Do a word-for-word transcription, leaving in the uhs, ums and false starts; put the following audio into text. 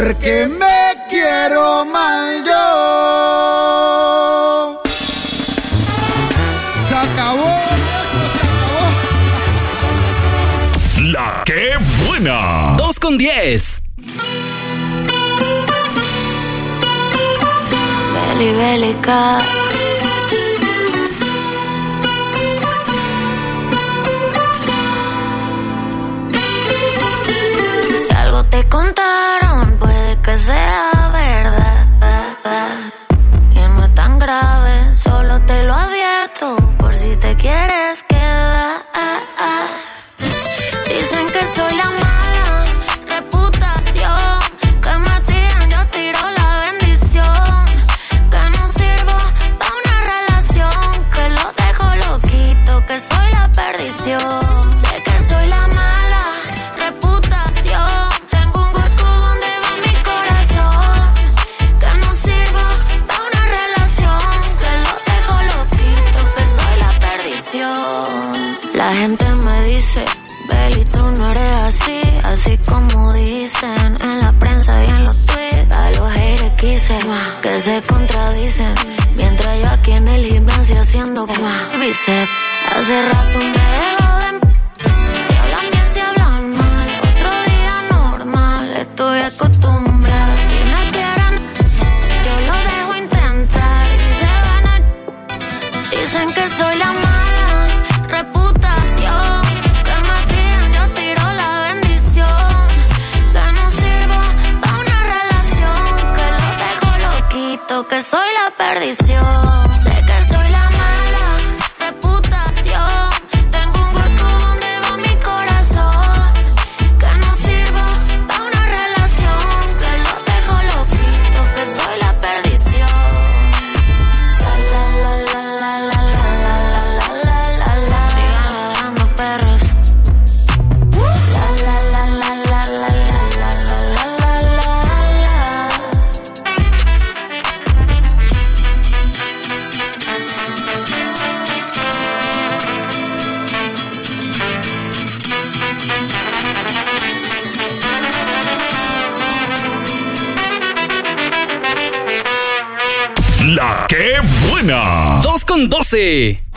Porque me quiero mal yo. Se acabó, viejo, se acabó. La que buena. Dos con diez. Beli, bélica. Si algo te contaron, puede que sea verdad. Y no es tan grave, solo te lo advierto por si te quieres quedar. Dicen que soy la mala reputación, que me tiran, yo tiro la bendición, que no sirvo pa' una relación, que lo dejo loquito, que soy la perdición. Sé que soy la mala reputación, tengo un hueco donde va mi corazón, que no sirvo pa' una relación, que lo dejo loquito, que soy la perdición. La gente me dice, Beli, tú no eres así, así como dicen en la prensa y en los tweets. A los haters quise que se contradicen, mientras yo aquí en el gimnasio haciendo bíceps. Hace rato me dejo de... Si hablan bien, si hablan mal, otro día normal, estoy acostumbrada. Si me quieren, yo lo dejo intentar. Si se van a... Dicen que soy la mala reputación, que me tiran, yo tiro la bendición, que no sirvo pa' una relación, que lo dejo loquito, que soy la perdición. Sé que soy la mala reputación, tengo un hueco donde va mi corazón, que no sirvo pa' una relación, que lo dejo loquito, que soy la perdición. La la la la la la la la la la la. Sigan ladrando perros. La la la la la la la la la la la. La que buena. Dos con doce.